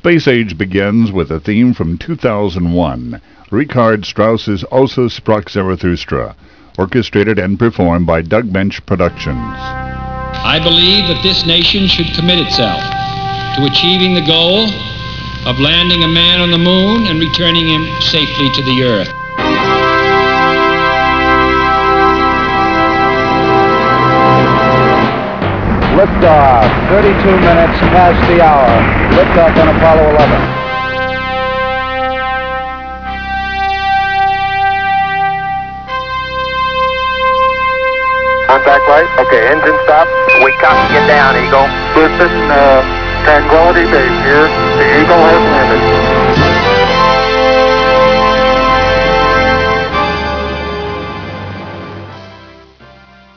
Space Age begins with a theme from 2001, Richard Strauss's Ossa Sprach Zarathustra, orchestrated and performed by Doug Bench Productions. I believe that this nation should commit itself to achieving the goal of landing a man on the moon and returning him safely to the earth. Liftoff, 32 minutes past the hour. Liftoff on Apollo 11. Contact light. Okay, engine stop. We copy you down, Eagle. Listen, Tranquility Base here. The Eagle has landed.